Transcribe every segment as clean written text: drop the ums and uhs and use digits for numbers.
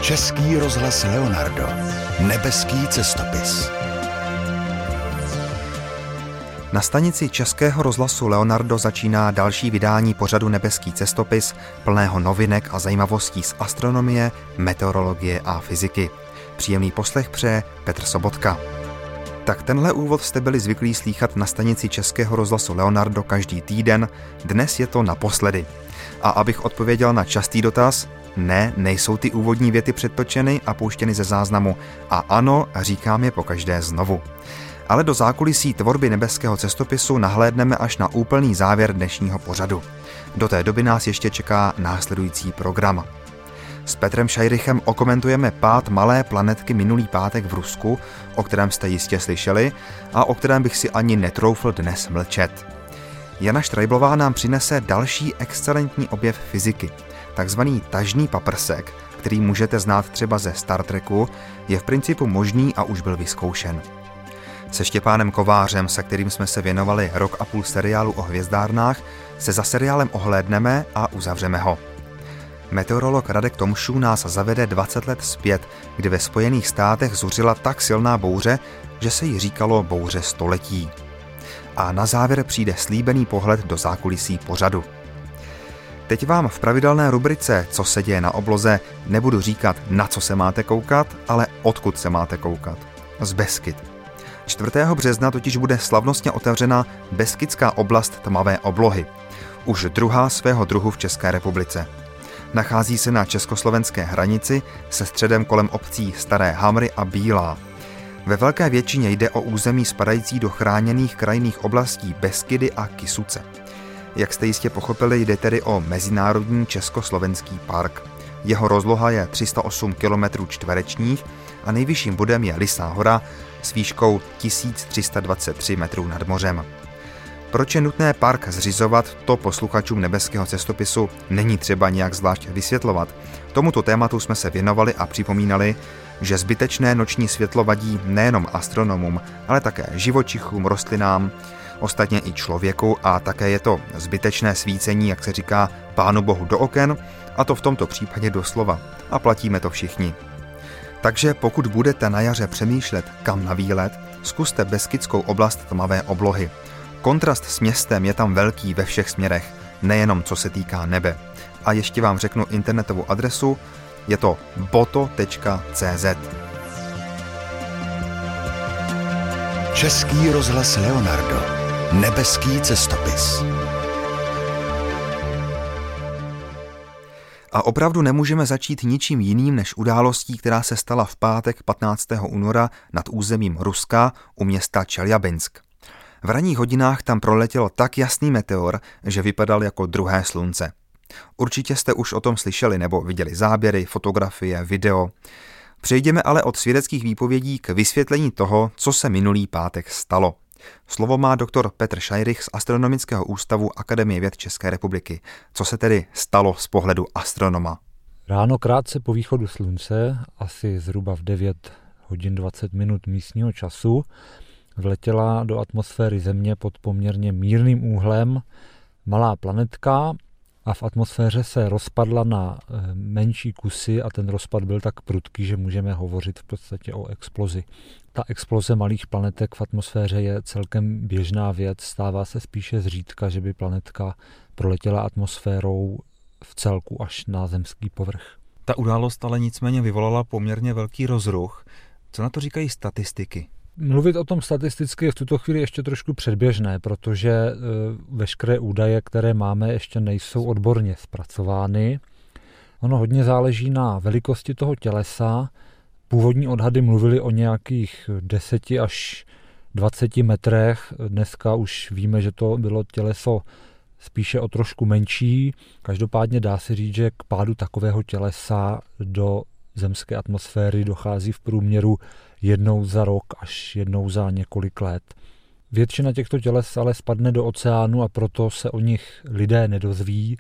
Český rozhlas Leonardo. Nebeský cestopis. Na stanici Českého rozhlasu Leonardo začíná další vydání pořadu Nebeský cestopis, plného novinek a zajímavostí z astronomie, meteorologie a fyziky. Příjemný poslech přeje Petr Sobotka. Tak tenhle úvod jste byli zvyklí slýchat na stanici Českého rozhlasu Leonardo každý týden, dnes je to naposledy. A abych odpověděl na častý dotaz, ne, nejsou ty úvodní věty předtočeny a pouštěny ze záznamu. A ano, říkám je pokaždé znovu. Ale do zákulisí tvorby Nebeského cestopisu nahlédneme až na úplný závěr dnešního pořadu. Do té doby nás ještě čeká následující program. S Petrem Šajrichem okomentujeme pád malé planetky minulý pátek v Rusku, o kterém jste jistě slyšeli a o kterém bych si ani netroufl dnes mlčet. Jana Štrajblová nám přinese další excelentní objev fyziky. Takzvaný tažný paprsek, který můžete znát třeba ze Star Treku, je v principu možný a už byl vyzkoušen. Se Štěpánem Kovářem, se kterým jsme se věnovali rok a půl seriálu o hvězdárnách, se za seriálem ohlédneme a uzavřeme ho. Meteorolog Radek Tomšů nás zavede 20 let zpět, kdy ve Spojených státech zuřila tak silná bouře, že se jí říkalo bouře století. A na závěr přijde slíbený pohled do zákulisí pořadu. Teď vám v pravidelné rubrice Co se děje na obloze nebudu říkat, na co se máte koukat, ale odkud se máte koukat. Z Beskyd. 4. března totiž bude slavnostně otevřena Beskidská oblast tmavé oblohy. Už druhá svého druhu v České republice. Nachází se na československé hranici se středem kolem obcí Staré Hamry a Bílá. Ve velké většině jde o území spadající do chráněných krajinných oblastí Beskydy a Kysuce. Jak jste jistě pochopili, jde tedy o Mezinárodní československý park. Jeho rozloha je 308 km čtverečních a nejvyšším bodem je Lysá hora s výškou 1323 metrů nad mořem. Proč je nutné park zřizovat, to posluchačům Nebeského cestopisu není třeba nějak zvlášť vysvětlovat. Tomuto tématu jsme se věnovali a připomínali, že zbytečné noční světlo vadí nejenom astronomům, ale také živočichům, rostlinám, ostatně i člověku a také je to zbytečné svícení, jak se říká, Pánu Bohu do oken, a to v tomto případě doslova. A platíme to všichni. Takže pokud budete na jaře přemýšlet, kam na výlet, zkuste Beskidskou oblast tmavé oblohy. Kontrast s městem je tam velký ve všech směrech, nejenom co se týká nebe. A ještě vám řeknu internetovou adresu, je to boto.cz. Český rozhlas Leonardo. Nebeský cestopis. A opravdu nemůžeme začít ničím jiným než událostí, která se stala v pátek 15. února nad územím Ruska u města Čeljabinsk. V ranních hodinách tam proletěl tak jasný meteor, že vypadal jako druhé slunce. Určitě jste už o tom slyšeli nebo viděli záběry, fotografie, video. Přejdeme ale od svědeckých výpovědí k vysvětlení toho, co se minulý pátek stalo. Slovo má doktor Petr Šajrich z Astronomického ústavu Akademie věd České republiky. Co se tedy stalo z pohledu astronoma? Ráno krátce po východu slunce, asi zhruba v 9 hodin 20 minut místního času, vletěla do atmosféry Země pod poměrně mírným úhlem malá planetka a v atmosféře se rozpadla na menší kusy a ten rozpad byl tak prudký, že můžeme hovořit v podstatě o explozi. Ta exploze malých planetek v atmosféře je celkem běžná věc, stává se spíše zřídka, že by planetka proletěla atmosférou v celku až na zemský povrch. Ta událost ale nicméně vyvolala poměrně velký rozruch. Co na to říkají statistiky? Mluvit o tom statisticky je v tuto chvíli ještě trošku předběžné, protože veškeré údaje, které máme, ještě nejsou odborně zpracovány. Ono hodně záleží na velikosti toho tělesa. Původní odhady mluvily o nějakých 10 až 20 metrech. Dneska už víme, že to bylo těleso spíše o trošku menší. Každopádně dá se říct, že k pádu takového tělesa do zemské atmosféry dochází v průměru jednou za rok až jednou za několik let. Většina těchto těles ale spadne do oceánu a proto se o nich lidé nedozví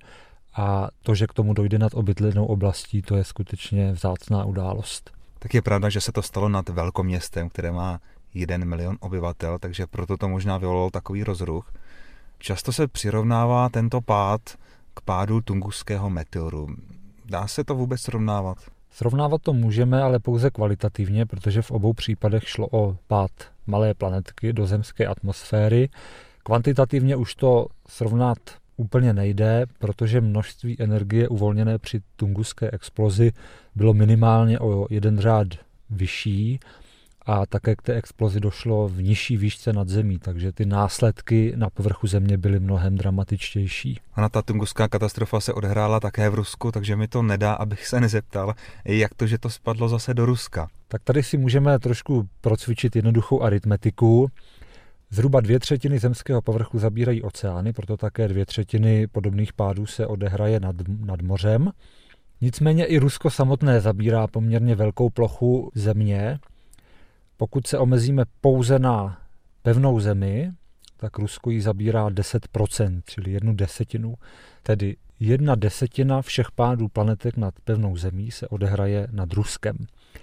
a to, že k tomu dojde nad obydlenou oblastí, to je skutečně vzácná událost. Tak je pravda, že se to stalo nad velkoměstem, které má 1 milion obyvatel, takže proto to možná vyvolalo takový rozruch. Často se přirovnává tento pád k pádu Tunguského meteoru. Dá se to vůbec srovnávat? Srovnávat to můžeme, ale pouze kvalitativně, protože v obou případech šlo o pád malé planetky do zemské atmosféry. Kvantitativně už to srovnat úplně nejde, protože množství energie uvolněné při Tunguské explozi bylo minimálně o 1 řád vyšší a také k té explozi došlo v nižší výšce nad zemí, takže ty následky na povrchu země byly mnohem dramatičtější. Ona ta Tunguská katastrofa se odehrála také v Rusku, takže mi to nedá, abych se nezeptal, jak to, že to spadlo zase do Ruska. Tak tady si můžeme trošku procvičit jednoduchou aritmetiku. Zhruba 2/3 zemského povrchu zabírají oceány, proto také 2/3 podobných pádů se odehraje nad mořem. Nicméně i Rusko samotné zabírá poměrně velkou plochu země. Pokud se omezíme pouze na pevnou zemi, tak Rusko ji zabírá 10%, čili 1/10. Tedy 1/10 všech pádů planetek nad pevnou zemí se odehraje nad Ruskem.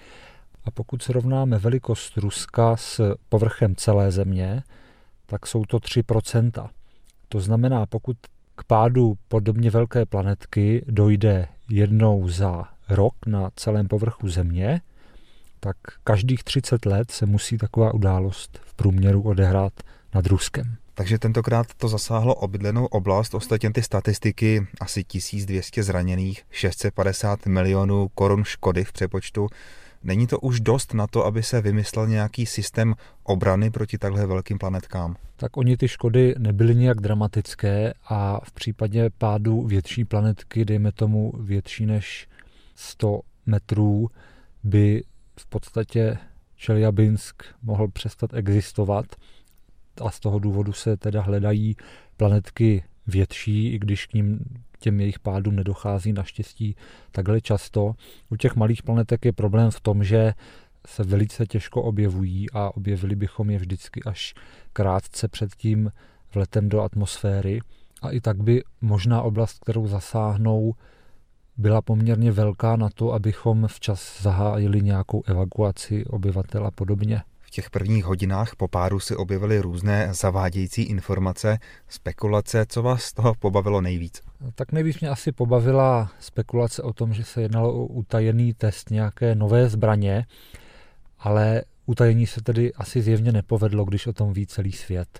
A pokud srovnáme velikost Ruska s povrchem celé země, tak jsou to 3%. To znamená, pokud k pádu podobně velké planetky dojde jednou za rok na celém povrchu země, tak každých 30 let se musí taková událost v průměru odehrát nad Ruskem. Takže tentokrát to zasáhlo obydlenou oblast, ostatně ty statistiky, asi 1200 zraněných, 650 milionů korun škody v přepočtu. Není to už dost na to, aby se vymyslel nějaký systém obrany proti takhle velkým planetkám? Tak oni ty škody nebyly nijak dramatické a v případě pádu větší planetky, dejme tomu větší než 100 metrů, by v podstatě Čeljabinsk mohl přestat existovat a z toho důvodu se teda hledají planetky větší, i když těm jejich pádům nedochází naštěstí takhle často. U těch malých planetek je problém v tom, že se velice těžko objevují a objevili bychom je vždycky až krátce před tím vletem do atmosféry. A i tak by možná oblast, kterou zasáhnou, byla poměrně velká na to, abychom včas zahájili nějakou evakuaci obyvatel a podobně. V těch prvních hodinách po pádu si objevily různé zavádějící informace, spekulace. Co vás z toho pobavilo nejvíc? Tak nejvíc mě asi pobavila spekulace o tom, že se jednalo o utajený test nějaké nové zbraně, ale utajení se tedy asi zjevně nepovedlo, když o tom ví celý svět.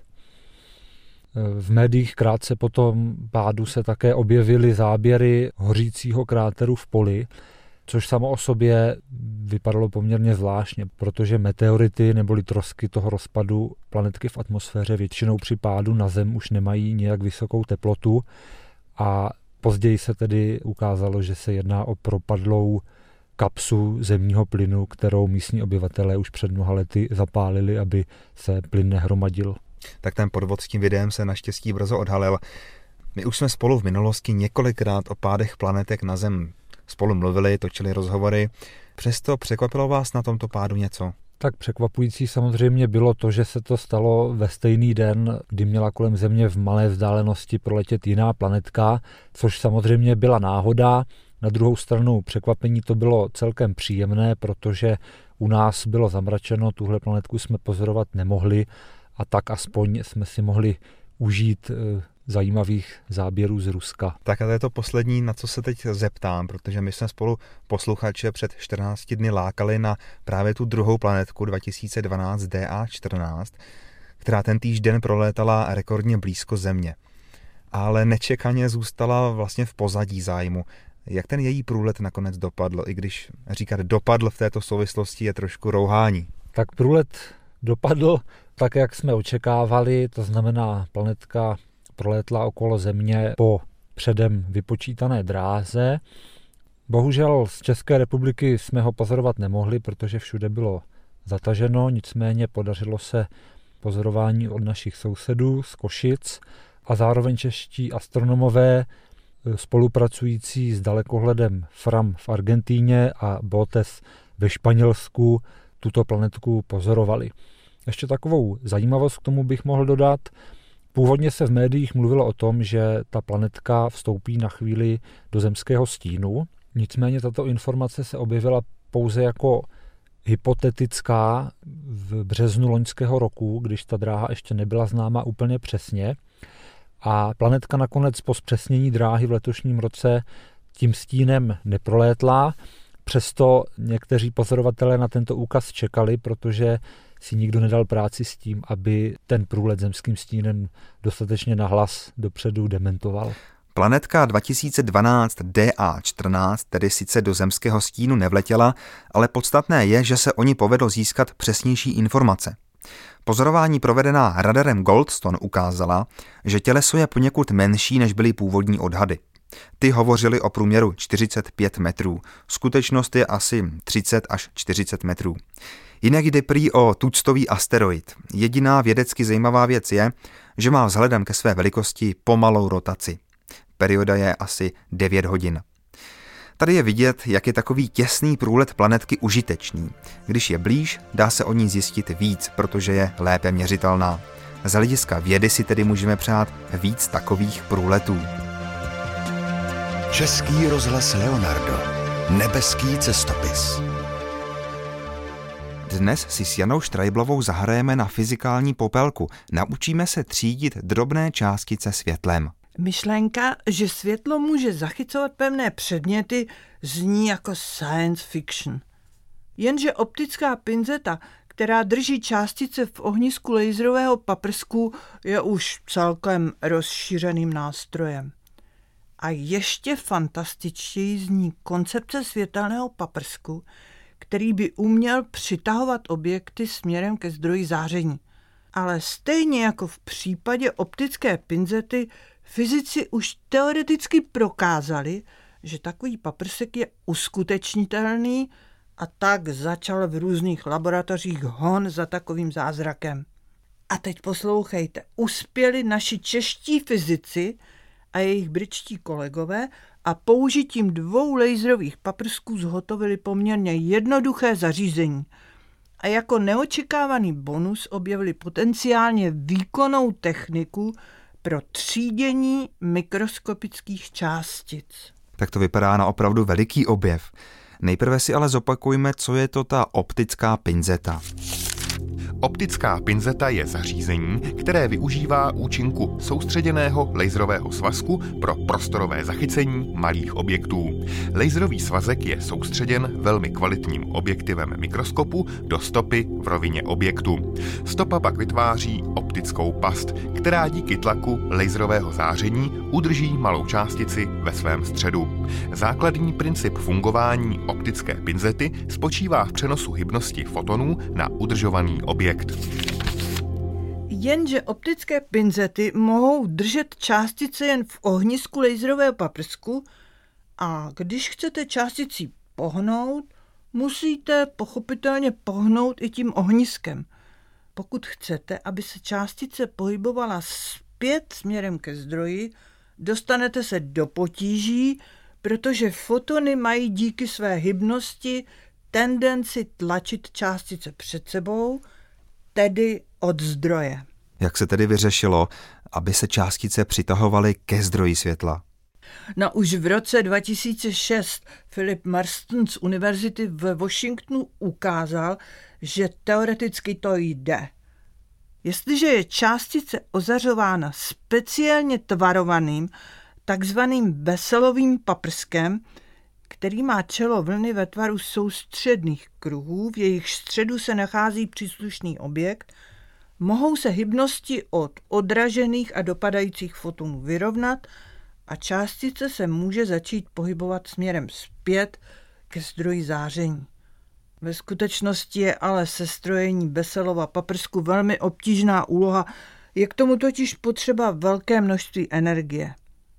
V médiích krátce po tom pádu se také objevily záběry hořícího kráteru v poli, což samo o sobě vypadalo poměrně zvláštně, protože meteority neboli trosky toho rozpadu planetky v atmosféře většinou při pádu na Zem už nemají nějak vysokou teplotu a později se tedy ukázalo, že se jedná o propadlou kapsu zemního plynu, kterou místní obyvatelé už před mnoha lety zapálili, aby se plyn nehromadil. Tak ten podvod s tím videem se naštěstí brzo odhalil. My už jsme spolu v minulosti několikrát o pádech planetek na Zem spolu mluvili, točili rozhovory. Přesto překvapilo vás na tomto pádu něco? Tak překvapující samozřejmě bylo to, že se to stalo ve stejný den, kdy měla kolem Země v malé vzdálenosti proletět jiná planetka, což samozřejmě byla náhoda. Na druhou stranu překvapení to bylo celkem příjemné, protože u nás bylo zamračeno, tuhle planetku jsme pozorovat nemohli a tak aspoň jsme si mohli užít zajímavých záběrů z Ruska. Tak a to je to poslední, na co se teď zeptám, protože my jsme spolu posluchače před 14 dny lákali na právě tu druhou planetku 2012 DA14, která ten týžden prolétala rekordně blízko Země. Ale nečekaně zůstala vlastně v pozadí zájmu. Jak ten její průlet nakonec dopadl, i když říkat dopadl v této souvislosti je trošku rouhání? Tak průlet dopadl tak, jak jsme očekávali, to znamená planetka prolétla okolo Země po předem vypočítané dráze. Bohužel z České republiky jsme ho pozorovat nemohli, protože všude bylo zataženo, nicméně podařilo se pozorování od našich sousedů z Košic a zároveň čeští astronomové spolupracující s dalekohledem Fram v Argentíně a BOTES ve Španělsku tuto planetku pozorovali. Ještě takovou zajímavost k tomu bych mohl dodat. Původně se v médiích mluvilo o tom, že ta planetka vstoupí na chvíli do zemského stínu. Nicméně tato informace se objevila pouze jako hypotetická v březnu loňského roku, když ta dráha ještě nebyla známa úplně přesně. A planetka nakonec po zpřesnění dráhy v letošním roce tím stínem neprolétla. Přesto někteří pozorovatelé na tento úkaz čekali, protože si nikdo nedal práci s tím, aby ten průlet zemským stínem dostatečně nahlas dopředu dementoval. Planetka 2012 DA14 tedy sice do zemského stínu nevletěla, ale podstatné je, že se o ní povedlo získat přesnější informace. Pozorování provedená radarem Goldstone ukázala, že těleso je poněkud menší, než byly původní odhady. Ty hovořily o průměru 45 metrů, skutečnost je asi 30 až 40 metrů. Jinak jde prý o tuctový asteroid. Jediná vědecky zajímavá věc je, že má vzhledem ke své velikosti pomalou rotaci. Perioda je asi 9 hodin. Tady je vidět, jak je takový těsný průlet planetky užitečný. Když je blíž, dá se o ní zjistit víc, protože je lépe měřitelná. Z hlediska vědy si tedy můžeme přát víc takových průletů. Český rozhlas Leonardo. Nebeský cestopis. Dnes si s Janou Štrajblovou zahrajeme na fyzikální popelku. Naučíme se třídit drobné částice světlem. Myšlenka, že světlo může zachycovat pevné předměty, zní jako science fiction. Jenže optická pinzeta, která drží částice v ohnisku laserového paprsku, je už celkem rozšířeným nástrojem. A ještě fantastičtěji zní koncepce světelného paprsku, který by uměl přitahovat objekty směrem ke zdroji záření. Ale stejně jako v případě optické pinzety, fyzici už teoreticky prokázali, že takový paprsek je uskutečnitelný, a tak začal v různých laboratořích hon za takovým zázrakem. A teď poslouchejte, uspěli naši čeští fyzici a jejich britští kolegové a použitím 2 laserových paprsků zhotovili poměrně jednoduché zařízení. A jako neočekávaný bonus objevili potenciálně výkonnou techniku pro třídění mikroskopických částic. Tak to vypadá na opravdu veliký objev. Nejprve si ale zopakujme, co je to ta optická pinzeta. Optická pinzeta je zařízení, které využívá účinku soustředěného laserového svazku pro prostorové zachycení malých objektů. Laserový svazek je soustředěn velmi kvalitním objektivem mikroskopu do stopy v rovině objektu. Stopa pak vytváří optickou past, která díky tlaku laserového záření udrží malou částici ve svém středu. Základní princip fungování optické pinzety spočívá v přenosu hybnosti fotonů na udržovaný objekt. Jenže optické pinzety mohou držet částice jen v ohnisku laserového paprsku a když chcete částici pohnout, musíte pochopitelně pohnout i tím ohniskem. Pokud chcete, aby se částice pohybovala zpět směrem ke zdroji, dostanete se do potíží, protože fotony mají díky své hybnosti tendenci tlačit částice před sebou, tedy od zdroje. Jak se tedy vyřešilo, aby se částice přitahovaly ke zdroji světla? No už v roce 2006 Philip Marston z univerzity ve Washingtonu ukázal, že teoreticky to jde. Jestliže je částice ozařována speciálně tvarovaným, takzvaným Besselovým paprskem, který má čelo vlny ve tvaru soustředných kruhů, v jejich středu se nachází příslušný objekt, mohou se hybnosti od odražených a dopadajících fotonů vyrovnat a částice se může začít pohybovat směrem zpět ke zdroji záření. Ve skutečnosti je ale sestrojení Besselova paprsku velmi obtížná úloha, je k tomu totiž potřeba velké množství energie.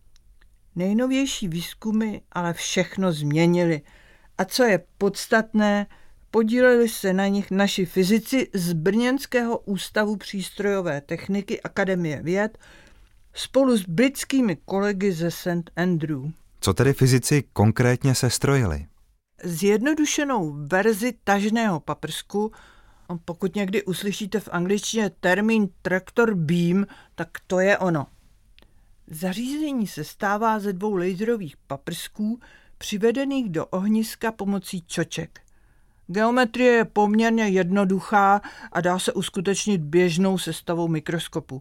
Nejnovější výzkumy ale všechno změnily a co je podstatné, podíleli se na nich naši fyzici z Brněnského ústavu přístrojové techniky Akademie věd spolu s britskými kolegy ze St. Andrew. Co tedy fyzici konkrétně sestrojili? Zjednodušenou verzi tažného paprsku, pokud někdy uslyšíte v angličtině termín tractor beam, tak to je ono. Zařízení se stává ze 2 laserových paprsků přivedených do ohniska pomocí čoček. Geometrie je poměrně jednoduchá a dá se uskutečnit běžnou sestavou mikroskopu.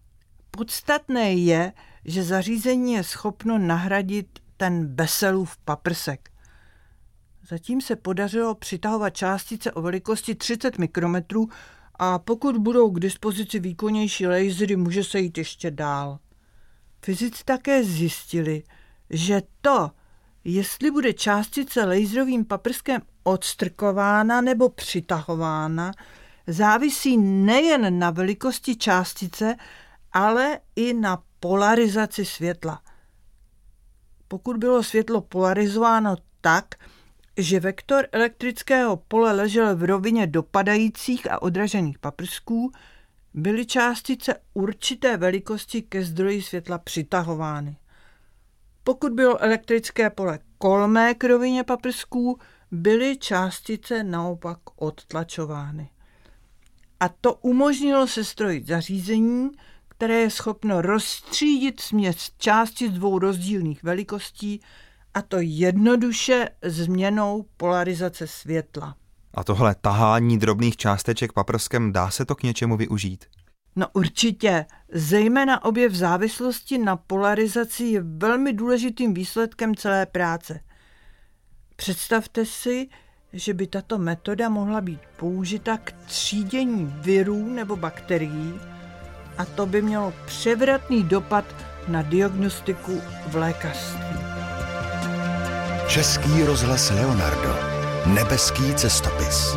Podstatné je, že zařízení je schopno nahradit ten Besselův paprsek. Zatím se podařilo přitahovat částice o velikosti 30 mikrometrů a pokud budou k dispozici výkonnější lasery, může se jít ještě dál. Fyzici také zjistili, že to, jestli bude částice laserovým paprskem odstrkována nebo přitahována, závisí nejen na velikosti částice, ale i na polarizaci světla. Pokud bylo světlo polarizováno tak, že vektor elektrického pole ležel v rovině dopadajících a odražených paprsků, byly částice určité velikosti ke zdroji světla přitahovány. Pokud bylo elektrické pole kolmé k rovině paprsků, byly částice naopak odtlačovány. A to umožnilo sestrojit zařízení, které je schopno rozstřídit směs částic dvou rozdílných velikostí, a to jednoduše změnou polarizace světla. A tohle tahání drobných částeček paprskem, dá se to k něčemu využít? No určitě, zejména objev závislosti na polarizaci je velmi důležitým výsledkem celé práce. Představte si, že by tato metoda mohla být použita k třídění virů nebo bakterií a to by mělo převratný dopad na diagnostiku v lékařství. Český rozhlas Leonardo. Nebeský cestopis.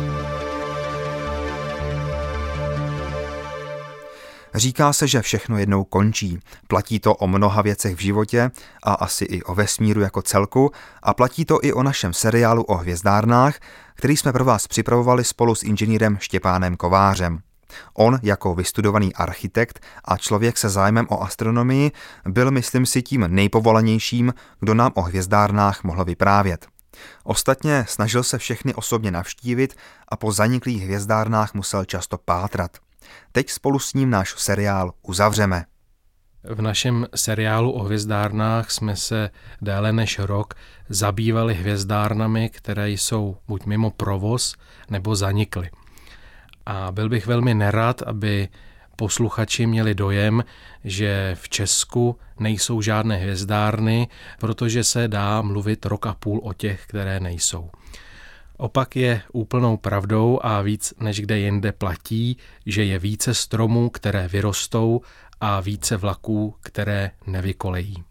Říká se, že všechno jednou končí. Platí to o mnoha věcech v životě a asi i o vesmíru jako celku a platí to i o našem seriálu o hvězdárnách, který jsme pro vás připravovali spolu s inženýrem Štěpánem Kovářem. On jako vystudovaný architekt a člověk se zájmem o astronomii byl, myslím si, tím nejpovolanějším, kdo nám o hvězdárnách mohl vyprávět. Ostatně snažil se všechny osobně navštívit a po zaniklých hvězdárnách musel často pátrat. Teď spolu s ním náš seriál uzavřeme. V našem seriálu o hvězdárnách jsme se déle než rok zabývali hvězdárnami, které jsou buď mimo provoz, nebo zanikly. A byl bych velmi nerad, aby posluchači měli dojem, že v Česku nejsou žádné hvězdárny, protože se dá mluvit rok a půl o těch, které nejsou. Opak je úplnou pravdou a víc než kde jinde platí, že je více stromů, které vyrostou a více vlaků, které nevykolejí.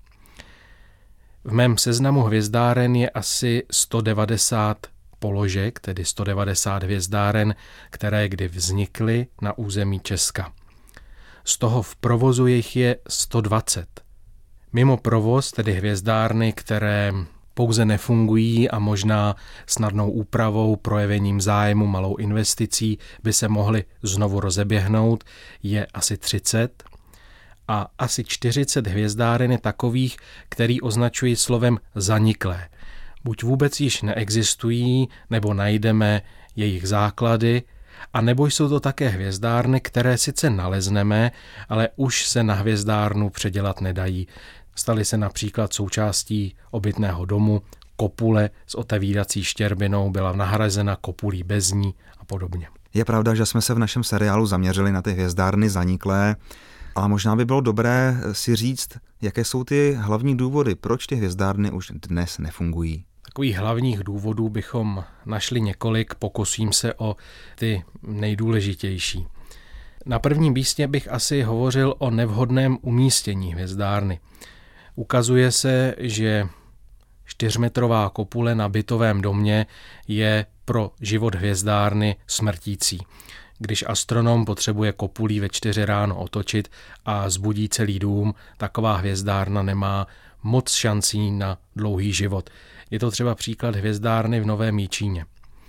V mém seznamu hvězdáren je asi 190 položek, tedy 190 hvězdáren, které kdy vznikly na území Česka. Z toho v provozu jich je 120. Mimo provoz, tedy hvězdárny, které pouze nefungují a možná snadnou úpravou, projevením zájmu, malou investicí by se mohly znovu rozeběhnout, je asi 30. A asi 40 hvězdáren je takových, který označují slovem zaniklé. Buď vůbec již neexistují, nebo najdeme jejich základy, a nebo jsou to také hvězdárny, které sice nalezneme, ale už se na hvězdárnu předělat nedají. Staly se například součástí obytného domu, kopule s otevírací štěrbinou byla nahrazena kopulí bez ní a podobně. Je pravda, že jsme se v našem seriálu zaměřili na ty hvězdárny zaniklé, ale možná by bylo dobré si říct, jaké jsou ty hlavní důvody, proč ty hvězdárny už dnes nefungují. Takových hlavních důvodů bychom našli několik, pokusím se o ty nejdůležitější. Na prvním místě bych asi hovořil o nevhodném umístění hvězdárny. Ukazuje se, že 4metrová kopule na bytovém domě je pro život hvězdárny smrtící. Když astronom potřebuje kopulí ve 4 ráno otočit a zbudí celý dům, taková hvězdárna nemá moc šancí na dlouhý život. Je to třeba příklad hvězdárny v Novém Jičíně.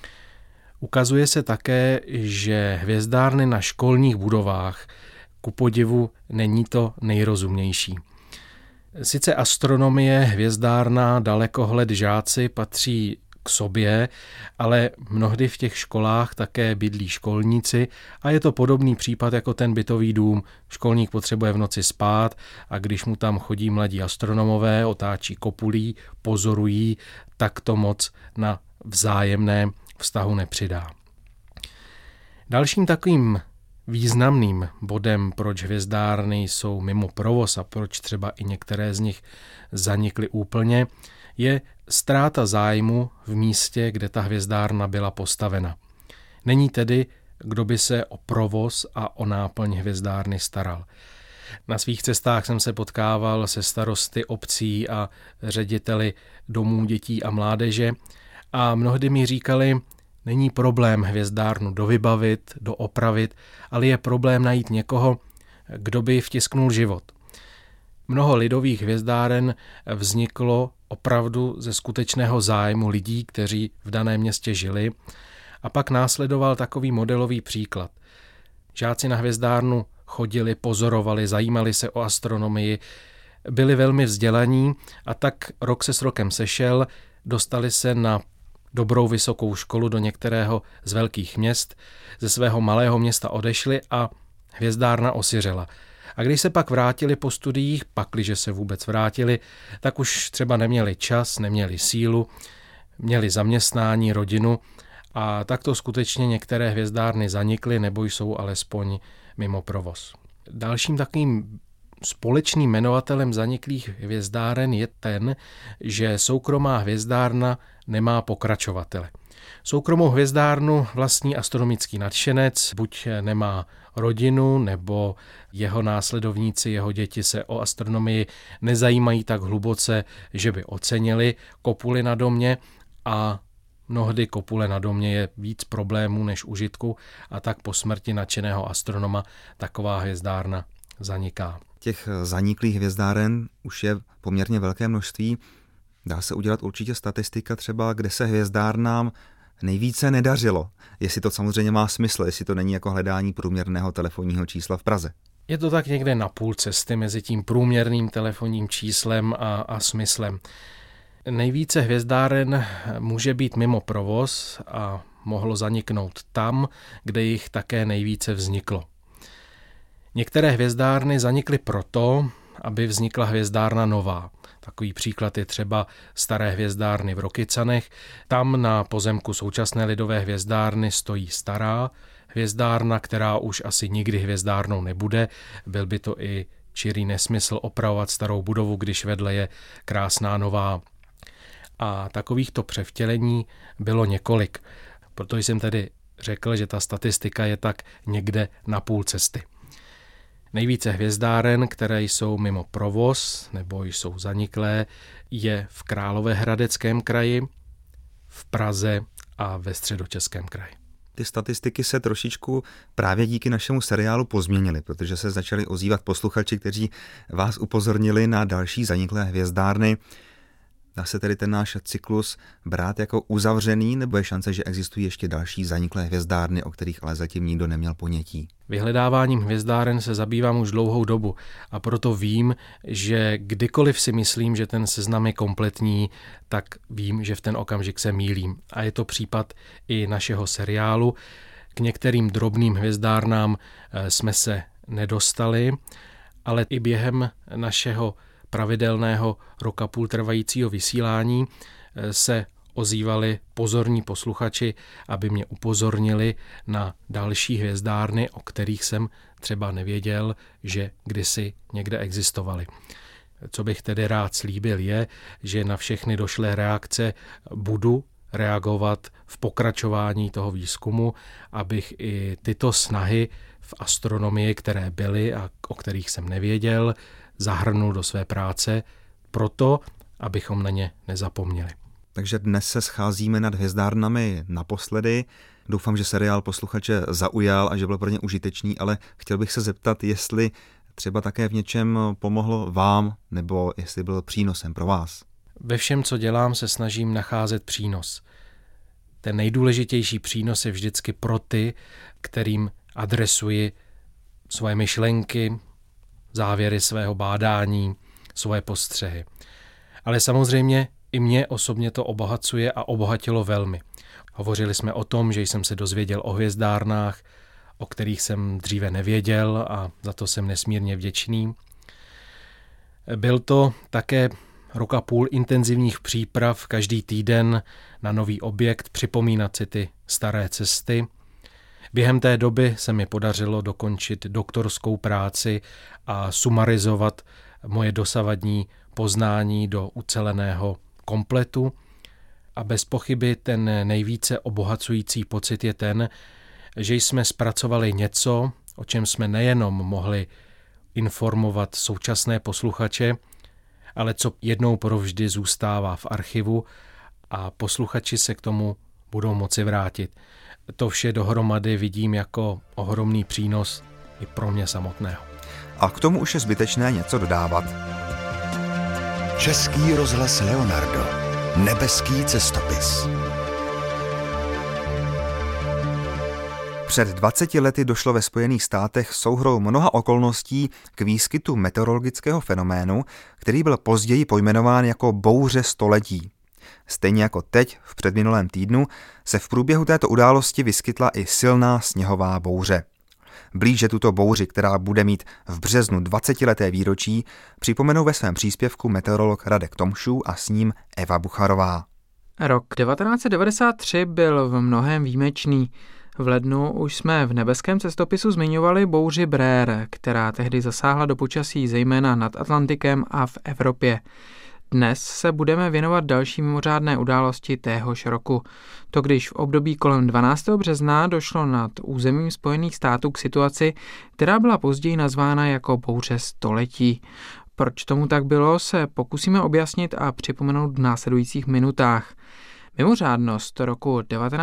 Ukazuje se také, že hvězdárny na školních budovách ku podivu není to nejrozumnější. Sice astronomie, hvězdárna, dalekohled, žáci patří k sobě, ale mnohdy v těch školách také bydlí školníci a je to podobný případ jako ten bytový dům. Školník potřebuje v noci spát a když mu tam chodí mladí astronomové, otáčí kopulí, pozorují, tak to moc na vzájemném vztahu nepřidá. Dalším takovým významným bodem, proč hvězdárny jsou mimo provoz a proč třeba i některé z nich zanikly úplně, je ztráta zájmu v místě, kde ta hvězdárna byla postavena. Není tedy, kdo by se o provoz a o náplň hvězdárny staral. Na svých cestách jsem se potkával se starosty obcí a řediteli domů dětí a mládeže a mnohdy mi říkali, není problém hvězdárnu dovybavit, doopravit, ale je problém najít někoho, kdo by vtisknul život. Mnoho lidových hvězdáren vzniklo opravdu ze skutečného zájmu lidí, kteří v daném městě žili, a pak následoval takový modelový příklad. Žáci na hvězdárnu chodili, pozorovali, zajímali se o astronomii, byli velmi vzdělaní a tak rok se s rokem sešel, dostali se na dobrou vysokou školu do některého z velkých měst, ze svého malého města odešli a hvězdárna osiřela. A když se pak vrátili po studiích, pakliže se vůbec vrátili, tak už třeba neměli čas, neměli sílu, měli zaměstnání, rodinu a takto skutečně některé hvězdárny zanikly nebo jsou alespoň mimo provoz. Dalším takovým společným jmenovatelem zaniklých hvězdáren je ten, že soukromá hvězdárna nemá pokračovatele. Soukromou hvězdárnu vlastní astronomický nadšenec, buď nemá rodinu, nebo jeho následovníci, jeho děti se o astronomii nezajímají tak hluboce, že by ocenili kopuli na domě a mnohdy kopule na domě je víc problémů než užitku a tak po smrti nadšeného astronoma taková hvězdárna zaniká. Těch zaniklých hvězdáren už je poměrně velké množství. Dá se udělat určitě statistika třeba, kde se hvězdárnám nejvíce nedařilo. Jestli to samozřejmě má smysl, jestli to není jako hledání průměrného telefonního čísla v Praze. Je to tak někde na půl cesty mezi tím průměrným telefonním číslem a smyslem. Nejvíce hvězdáren může být mimo provoz a mohlo zaniknout tam, kde jich také nejvíce vzniklo. Některé hvězdárny zanikly proto, aby vznikla hvězdárna nová. Takový příklad je třeba staré hvězdárny v Rokycanech. Tam na pozemku současné lidové hvězdárny stojí stará hvězdárna, která už asi nikdy hvězdárnou nebude. Byl by to i čirý nesmysl opravovat starou budovu, když vedle je krásná nová. A takovýchto převtělení bylo několik. Proto jsem tedy řekl, že ta statistika je tak někde na půl cesty. Nejvíce hvězdáren, které jsou mimo provoz nebo jsou zaniklé, je v Královéhradeckém kraji, v Praze a ve Středočeském kraji. Ty statistiky se trošičku právě díky našemu seriálu pozměnily, protože se začali ozývat posluchači, kteří vás upozornili na další zaniklé hvězdárny. Dá se tedy ten náš cyklus brát jako uzavřený, nebo je šance, že existují ještě další zaniklé hvězdárny, o kterých ale zatím nikdo neměl ponětí? Vyhledáváním hvězdáren se zabývám už dlouhou dobu a proto vím, že kdykoliv si myslím, že ten seznam je kompletní, tak vím, že v ten okamžik se mýlím. A je to případ i našeho seriálu. K některým drobným hvězdárnám jsme se nedostali, ale i během našeho pravidelného roka půl trvajícího vysílání se ozývali pozorní posluchači, aby mě upozornili na další hvězdárny, o kterých jsem třeba nevěděl, že kdysi někde existovaly. Co bych tedy rád slíbil je, že na všechny došlé reakce budu reagovat v pokračování toho výzkumu, abych i tyto snahy v astronomii, které byly a o kterých jsem nevěděl, zahrnul do své práce, proto, abychom na ně nezapomněli. Takže dnes se scházíme nad hvězdárnami naposledy. Doufám, že seriál posluchače zaujal a že byl pro ně užitečný, ale chtěl bych se zeptat, jestli třeba také v něčem pomohlo vám, nebo jestli byl přínosem pro vás. Ve všem, co dělám, se snažím nacházet přínos. Ten nejdůležitější přínos je vždycky pro ty, kterým adresuji svoje myšlenky, závěry svého bádání, svoje postřehy. Ale samozřejmě i mě osobně to obohacuje a obohatilo velmi. Hovořili jsme o tom, že jsem se dozvěděl o hvězdárnách, o kterých jsem dříve nevěděl a za to jsem nesmírně vděčný. Byl to také rok a půl intenzivních příprav každý týden na nový objekt, připomínat si ty staré cesty. Během té doby se mi podařilo dokončit doktorskou práci a sumarizovat moje dosavadní poznání do uceleného kompletu a bez pochyby ten nejvíce obohacující pocit je ten, že jsme zpracovali něco, o čem jsme nejenom mohli informovat současné posluchače, ale co jednou provždy zůstává v archivu a posluchači se k tomu budou moci vrátit. To vše dohromady vidím jako ohromný přínos i pro mě samotného. A k tomu už je zbytečné něco dodávat. Český rozhlas Leonardo. Nebeský cestopis. Před 20 lety došlo ve Spojených státech souhrou mnoha okolností k výskytu meteorologického fenoménu, který byl později pojmenován jako bouře století. Stejně jako teď, v předminulém týdnu, se v průběhu této události vyskytla i silná sněhová bouře. Blíže tuto bouři, která bude mít v březnu 20leté výročí, připomenou ve svém příspěvku meteorolog Radek Tomšů a s ním Eva Bucharová. Rok 1993 byl v mnohém výjimečný. V lednu už jsme v nebeském cestopisu zmiňovali bouři Brer, která tehdy zasáhla do počasí zejména nad Atlantikem a v Evropě. Dnes se budeme věnovat další mimořádné události téhož roku. To když v období kolem 12. března došlo nad územím Spojených států k situaci, která byla později nazvána jako bouře století. Proč tomu tak bylo, se pokusíme objasnit a připomenout v následujících minutách. Mimořádnost roku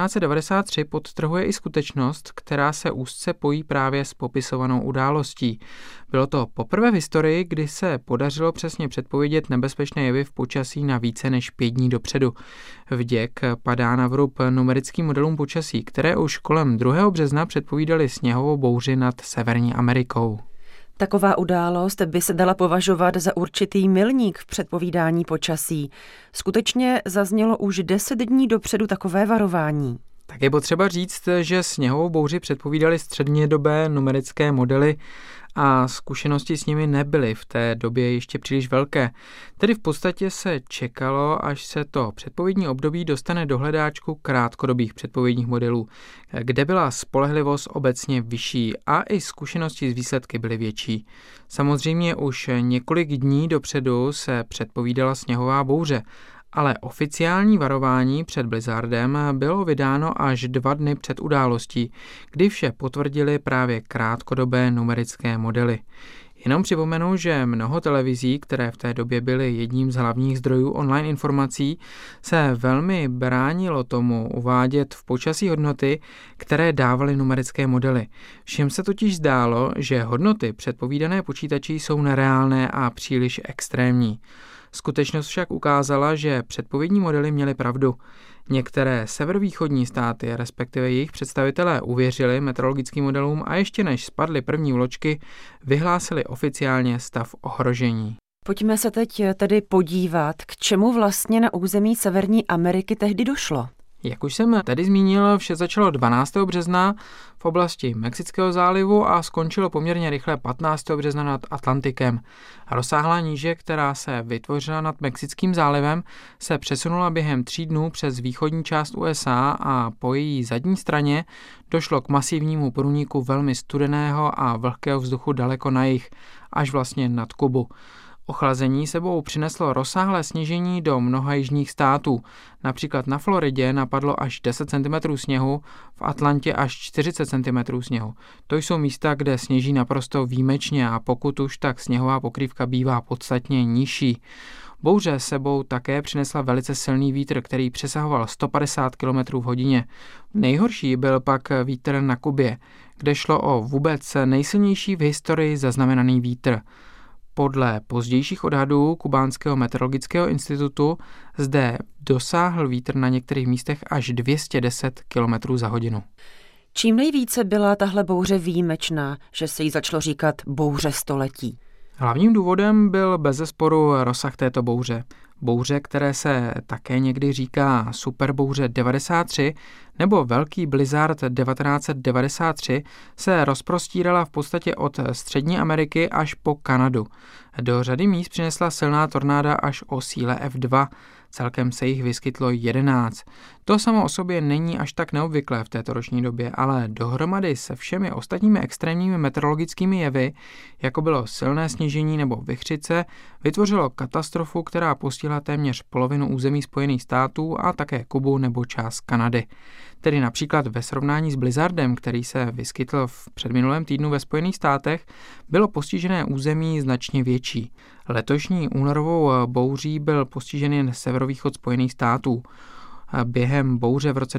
1993 podtrhuje i skutečnost, která se úzce pojí právě s popisovanou událostí. Bylo to poprvé v historii, kdy se podařilo přesně předpovědět nebezpečné jevy v počasí na více než 5 dní dopředu. Vděk padá na vrub numerickým modelům počasí, které už kolem 2. března předpovídaly sněhovou bouři nad Severní Amerikou. Taková událost by se dala považovat za určitý milník v předpovídání počasí. Skutečně zaznělo už 10 dní dopředu takové varování. Tak je potřeba říct, že sněhovou bouři předpovídaly střednědobé numerické modely a zkušenosti s nimi nebyly v té době ještě příliš velké. Tedy v podstatě se čekalo, až se to předpovědní období dostane do hledáčku krátkodobých předpovědních modelů, kde byla spolehlivost obecně vyšší a i zkušenosti z výsledky byly větší. Samozřejmě už několik dní dopředu se předpovídala sněhová bouře, ale oficiální varování před blizzardem bylo vydáno až 2 dny před událostí, kdy vše potvrdili právě krátkodobé numerické modely. Jenom připomenu, že mnoho televizí, které v té době byly jedním z hlavních zdrojů online informací, se velmi bránilo tomu uvádět v počasí hodnoty, které dávaly numerické modely. Všem se totiž zdálo, že hodnoty předpovídané počítači jsou nereálné a příliš extrémní. Skutečnost však ukázala, že předpovědní modely měly pravdu. Některé severovýchodní státy, respektive jejich představitelé, uvěřili meteorologickým modelům a ještě než spadly první vločky, vyhlásili oficiálně stav ohrožení. Pojďme se teď tedy podívat, k čemu vlastně na území Severní Ameriky tehdy došlo. Jak už jsem tady zmínil, vše začalo 12. března v oblasti Mexického zálivu a skončilo poměrně rychle 15. března nad Atlantikem. Rozsáhlá níže, která se vytvořila nad Mexickým zálivem, se přesunula během 3 dnů přes východní část USA a po její zadní straně došlo k masivnímu průniku velmi studeného a vlhkého vzduchu daleko na jih, až vlastně nad Kubu. Ochlazení sebou přineslo rozsáhlé sněžení do mnoha jižních států. Například na Floridě napadlo až 10 cm sněhu, v Atlantě až 40 cm sněhu. To jsou místa, kde sněží naprosto výjimečně a pokud už, tak sněhová pokrývka bývá podstatně nižší. Bouře sebou také přinesla velice silný vítr, který přesahoval 150 km/h. Nejhorší byl pak vítr na Kubě, kde šlo o vůbec nejsilnější v historii zaznamenaný vítr. Podle pozdějších odhadů Kubánského meteorologického institutu zde dosáhl vítr na některých místech až 210 km za hodinu. Čím nejvíce byla tahle bouře výjimečná, že se jí začalo říkat bouře století? Hlavním důvodem byl bezesporu rozsah této bouře. Bouře, které se také někdy říká superbouře 93 nebo velký blizzard 1993, se rozprostírala v podstatě od Střední Ameriky až po Kanadu. Do řady míst přinesla silná tornáda až o síle F2. Celkem se jich vyskytlo 11. To samo o sobě není až tak neobvyklé v této roční době, ale dohromady se všemi ostatními extrémními meteorologickými jevy, jako bylo silné sněžení nebo vichřice, vytvořilo katastrofu, která postihla téměř polovinu území Spojených států a také Kubu nebo část Kanady. Tedy například ve srovnání s blizzardem, který se vyskytl v předminulém týdnu ve Spojených státech, bylo postižené území značně větší. Letošní únorovou bouří byl postižen jen severovýchod Spojených států. Během bouře v roce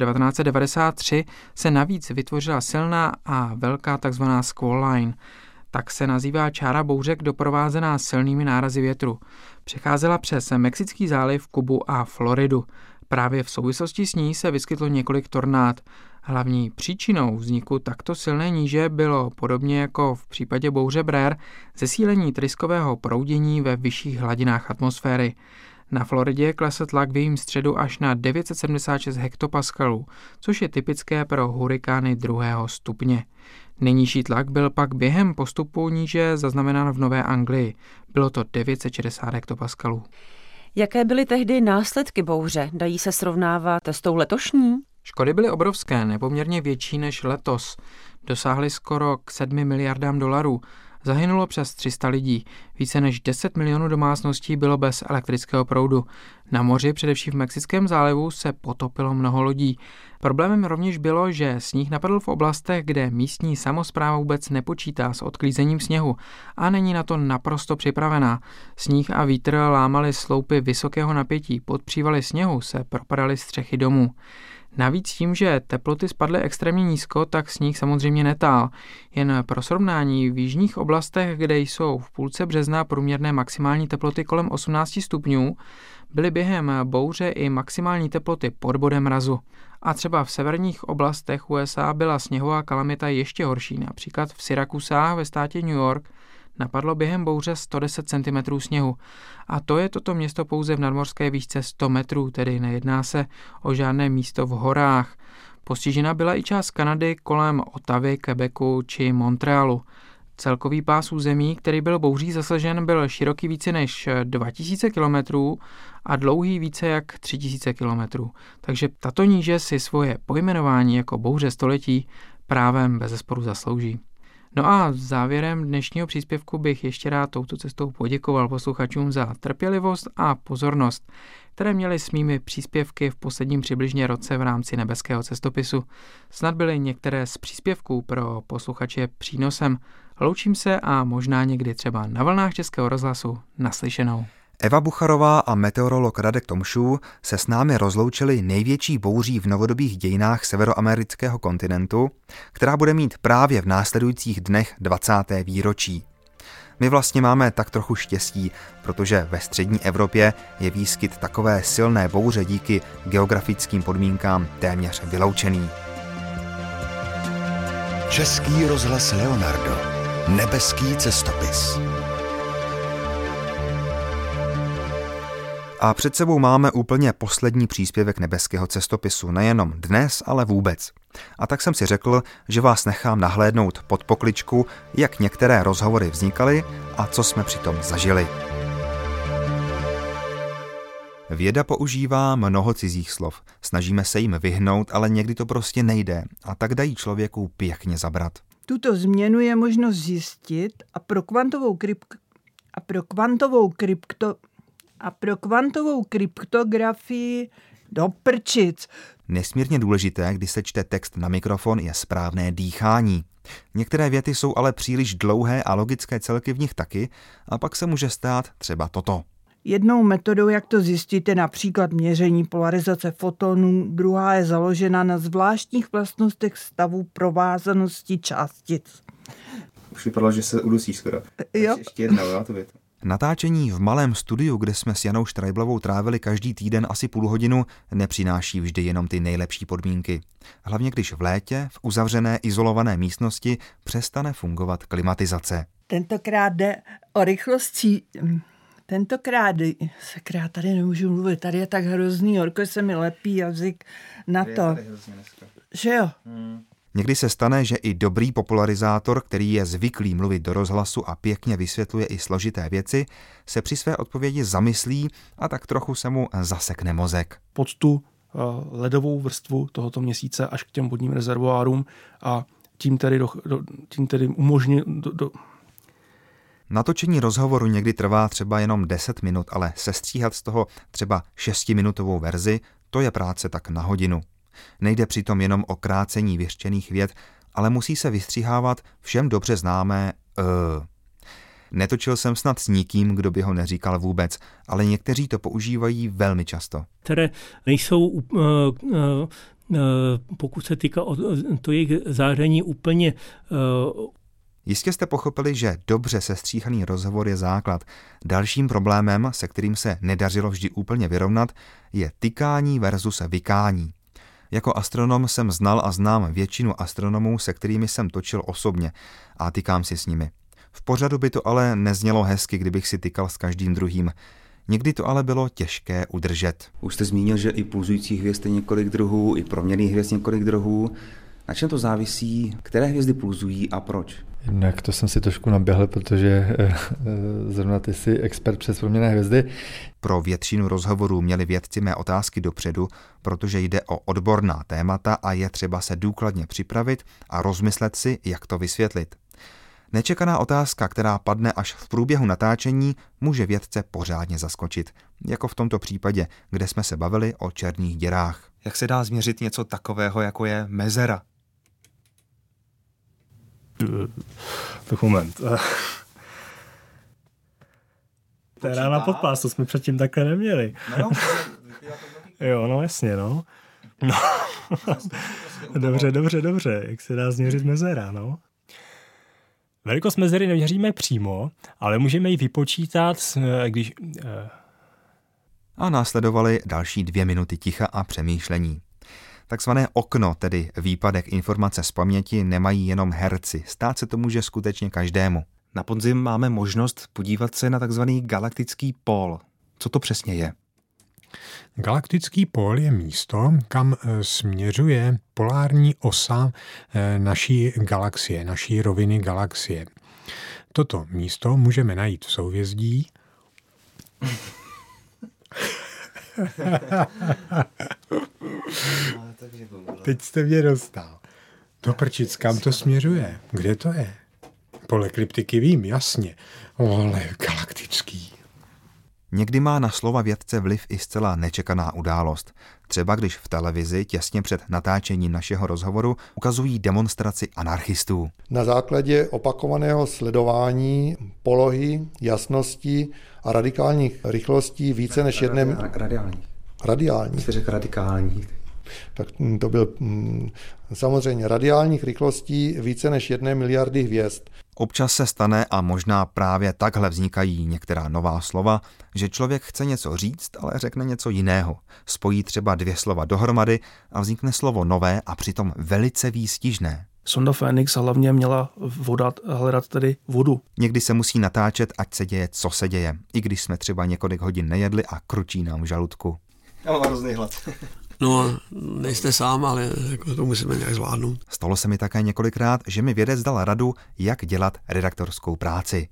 1993 se navíc vytvořila silná a velká tzv. Squall line. Tak se nazývá čára bouřek doprovázená silnými nárazy větru. Přecházela přes Mexický záliv, Kubu a Floridu. Právě v souvislosti s ní se vyskytlo několik tornád. Hlavní příčinou vzniku takto silné níže bylo, podobně jako v případě bouře Brer, zesílení tryskového proudění ve vyšších hladinách atmosféry. Na Floridě klesl tlak v jejím středu až na 976 hektopaskalů, což je typické pro hurikány 2. stupně. Nejnižší tlak byl pak během postupu níže zaznamenán v Nové Anglii. Bylo to 960 hektopaskalů. Jaké byly tehdy následky bouře? Dají se srovnávat s tou letošní? Škody byly obrovské, nepoměrně větší než letos. Dosáhly skoro k 7 miliardám dolarů. Zahynulo přes 300 lidí. Více než 10 milionů domácností bylo bez elektrického proudu. Na moři, především v Mexickém zálivu, se potopilo mnoho lodí. Problémem rovněž bylo, že sníh napadl v oblastech, kde místní samospráva vůbec nepočítá s odklízením sněhu a není na to naprosto připravená. Sníh a vítr lámaly sloupy vysokého napětí, pod přívaly sněhu se propadaly střechy domů. Navíc tím, že teploty spadly extrémně nízko, tak sníh samozřejmě netál. Jen pro srovnání v jižních oblastech, kde jsou v půlce března průměrné maximální teploty kolem 18 stupňů, byly během bouře i maximální teploty pod bodem mrazu. A třeba v severních oblastech USA byla sněhová kalamita ještě horší. Například v Syrakusách ve státě New York napadlo během bouře 110 cm sněhu. A to je toto město pouze v nadmořské výšce 100 metrů, tedy nejedná se o žádné místo v horách. Postižena byla i část Kanady kolem Ottavy, Quebecu či Montrealu. Celkový pás území, který byl bouří zasažen, byl široký více než 2000 km a dlouhý více jak 3000 km. Takže tato níže si svoje pojmenování jako bouře století právem bezesporu zaslouží. No a závěrem dnešního příspěvku bych ještě rád touto cestou poděkoval posluchačům za trpělivost a pozornost, které měli s mými příspěvky v posledním přibližně roce v rámci Nebeského cestopisu. Snad byly některé z příspěvků pro posluchače přínosem. Loučím se a možná někdy třeba na vlnách Českého rozhlasu naslyšenou. Eva Bucharová a meteorolog Radek Tomšů se s námi rozloučili největší bouří v novodobých dějinách severoamerického kontinentu, která bude mít právě v následujících dnech 20. výročí. My vlastně máme tak trochu štěstí, protože ve střední Evropě je výskyt takové silné bouře díky geografickým podmínkám téměř vyloučený. Český rozhlas Leonardo. Nebeský cestopis. A před sebou máme úplně poslední příspěvek Nebeského cestopisu, nejenom dnes, ale vůbec. A tak jsem si řekl, že vás nechám nahlédnout pod pokličku, jak některé rozhovory vznikaly a co jsme přitom zažili. Věda používá mnoho cizích slov. Snažíme se jim vyhnout, ale někdy to prostě nejde a tak dají člověku pěkně zabrat. Tuto změnu je možno zjistit a pro kvantovou kryptografii do prčic. Nesmírně důležité, když se čte text na mikrofon, je správné dýchání. Některé věty jsou ale příliš dlouhé a logické celky v nich taky, a pak se může stát třeba toto. Jednou metodou, jak to zjistit, je například měření polarizace fotonů, druhá je založena na zvláštních vlastnostech stavu provázanosti částic. Už vypadalo, že se udusí skoro. Jo. Ještě jednou, jo, tu větu. Natáčení v malém studiu, kde jsme s Janou Štrajblovou trávili každý týden asi půl hodinu, nepřináší vždy jenom ty nejlepší podmínky. Hlavně když v létě v uzavřené izolované místnosti přestane fungovat klimatizace. Tentokrát jde o rychlosti. Tentokrát tady nemůžu mluvit, tady je tak hrozný horko, se mi lepí jazyk na to. Že jo? Někdy se stane, že i dobrý popularizátor, který je zvyklý mluvit do rozhlasu a pěkně vysvětluje i složité věci, se při své odpovědi zamyslí a tak trochu se mu zasekne mozek. Pod tu ledovou vrstvu tohoto měsíce až k těm vodním rezervoárům a tím tedy umožní... Natočení rozhovoru někdy trvá třeba jenom 10 minut, ale sestříhat z toho třeba 6minutovou verzi, to je práce tak na hodinu. Nejde přitom jenom o krácení vyřčených vět, ale musí se vystřihávat všem dobře známé Netočil jsem snad s nikým, kdo by ho neříkal vůbec, ale někteří to používají velmi často. Které nejsou, pokud se týká to jejich záření, úplně... Jistě jste pochopili, že dobře sestříhaný rozhovor je základ. Dalším problémem, se kterým se nedařilo vždy úplně vyrovnat, je tykání versus vykání. Jako astronom jsem znal a znám většinu astronomů, se kterými jsem točil osobně a tykám si s nimi. V pořadu by to ale neznělo hezky, kdybych si tykal s každým druhým. Někdy to ale bylo těžké udržet. Už jste zmínil, že i pulzujících hvězd je několik druhů, i proměnných hvězd několik druhů. Na čem to závisí? Které hvězdy pulzují a proč? Jinak to jsem si trošku naběhl, protože zrovna ty jsi expert přes proměnné hvězdy. Pro většinu rozhovorů měli vědci mé otázky dopředu, protože jde o odborná témata a je třeba se důkladně připravit a rozmyslet si, jak to vysvětlit. Nečekaná otázka, která padne až v průběhu natáčení, může vědce pořádně zaskočit. Jako v tomto případě, kde jsme se bavili o černých děrách. Jak se dá změřit něco takového, jako je mezera? Tak moment. To je rána podpás, to jsme předtím takhle neměli. Jo, no jasně, no. Dobře. Jak se dá změřit mezera, no? Velikost mezery neměříme přímo, ale můžeme ji vypočítat, když... A následovaly další 2 minuty ticha a přemýšlení. Takzvané okno, tedy výpadek informace z paměti, nemají jenom herci. Stát se to může skutečně každému. Na podzim máme možnost podívat se na takzvaný galaktický pól. Co to přesně je? Galaktický pól je místo, kam směřuje polární osa naší galaxie, naší roviny galaxie. Toto místo můžeme najít v souhvězdí. Teď jste mě dostal. Do prčic, kam to směřuje? Kde to je? Pole ekliptiky vím, jasně. Ale galaktický. Někdy má na slova vědce vliv i zcela nečekaná událost. Třeba když v televizi těsně před natáčením našeho rozhovoru ukazují demonstraci anarchistů. Na základě opakovaného sledování polohy, jasnosti a radikálních rychlostí více než jedné... Radiální. Jste řekl radikální. Tak to byl samozřejmě radiálních rychlostí více než 1 miliardy hvězd. Občas se stane, a možná právě takhle vznikají některá nová slova, že člověk chce něco říct, ale řekne něco jiného. Spojí třeba 2 slova dohromady a vznikne slovo nové a přitom velice výstižné. Sonda Phoenix hlavně měla hledat tedy vodu. Někdy se musí natáčet, ať se děje, co se děje, i když jsme třeba několik hodin nejedli a kručí nám v žaludku. Já mám hrozný hlad. No, nejste sám, ale jako to musíme nějak zvládnout. Stalo se mi také několikrát, že mi vědec dal radu, jak dělat redaktorskou práci.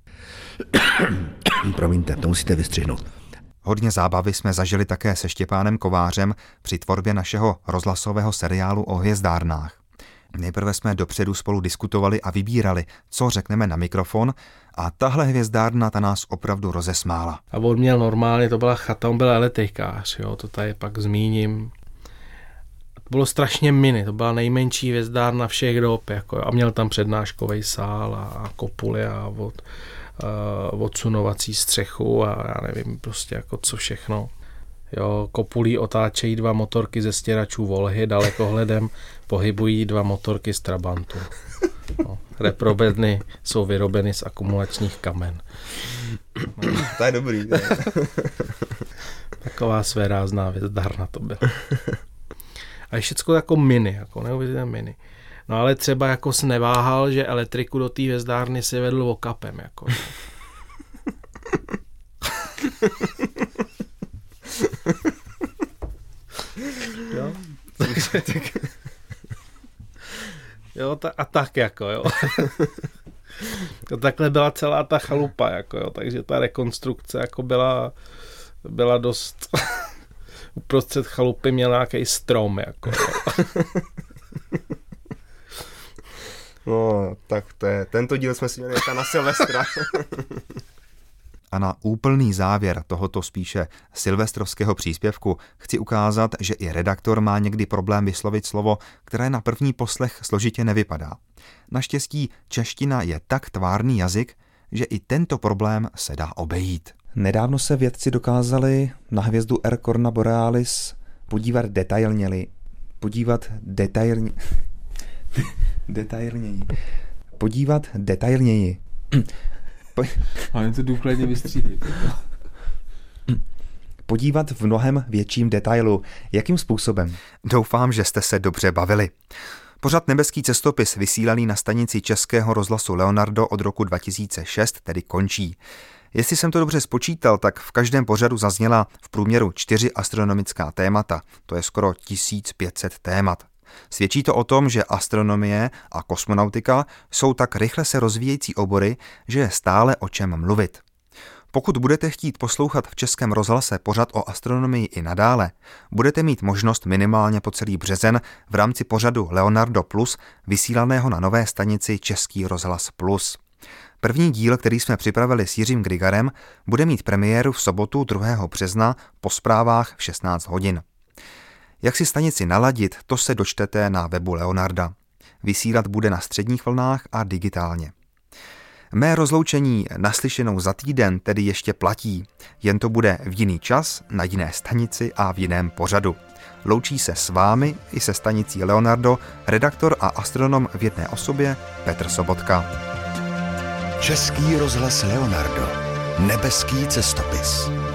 Promiňte, to musíte vystřihnout. Hodně zábavy jsme zažili také se Štěpánem Kovářem při tvorbě našeho rozhlasového seriálu o hvězdárnách. Nejprve jsme dopředu spolu diskutovali a vybírali, co řekneme na mikrofon, a tahle hvězdárna ta nás opravdu rozesmála. A on měl normálně, to byla chata, on byl elektrikář, jo, to tady pak zmíním. To bylo strašně mini, to byla nejmenší hvězdárna všech dob, jako, a měl tam přednáškový sál a kopuly a odsunovací střechu a já nevím, prostě jako co všechno. Jo, kopulí otáčejí 2 motorky ze stěračů Volhy, dalekohledem pohybují 2 motorky z Trabantu. No, reprobedny jsou vyrobeny z akumulačních kamen. To je dobrý. Taková svérázná hvězdárna to byla. A je všecko jako mini, jako neuvěřitelné mini. No ale třeba jako se neváhal, že elektriku do té hvězdárny si vedl okapem, jako. Jo, a tak jako, jo. Takhle byla celá ta chalupa, jako jo, takže ta rekonstrukce jako byla dost... Uprostřed chalupy měl nějaký strom, jako jo. No, tak tento díl jsme si měli nechat na Silvestra. A na úplný závěr tohoto spíše silvestrovského příspěvku chci ukázat, že i redaktor má někdy problém vyslovit slovo, které na první poslech složitě nevypadá. Naštěstí čeština je tak tvárný jazyk, že i tento problém se dá obejít. Nedávno se vědci dokázali na hvězdu R Corna Borealis podívat detailněji. Ale to důkladně vystříhej. Podívat v mnohem větším detailu. Jakým způsobem? Doufám, že jste se dobře bavili. Pořad Nebeský cestopis vysílaný na stanici Českého rozhlasu Leonardo od roku 2006 tedy končí. Jestli jsem to dobře spočítal, tak v každém pořadu zazněla v průměru 4 astronomická témata, to je skoro 1500 témat. Svědčí to o tom, že astronomie a kosmonautika jsou tak rychle se rozvíjející obory, že je stále o čem mluvit. Pokud budete chtít poslouchat v Českém rozhlase pořad o astronomii i nadále, budete mít možnost minimálně po celý březen v rámci pořadu Leonardo Plus vysílaného na nové stanici Český rozhlas Plus. První díl, který jsme připravili s Jiřím Grigarem, bude mít premiéru v sobotu 2. března po zprávách v 16 hodin. Jak si stanici naladit, to se dočtete na webu Leonarda. Vysílat bude na středních vlnách a digitálně. Mé rozloučení naslyšenou za týden tedy ještě platí, jen to bude v jiný čas, na jiné stanici a v jiném pořadu. Loučí se s vámi i se stanicí Leonardo redaktor a astronom v jedné osobě Petr Sobotka. Český rozhlas Leonardo. Nebeský cestopis.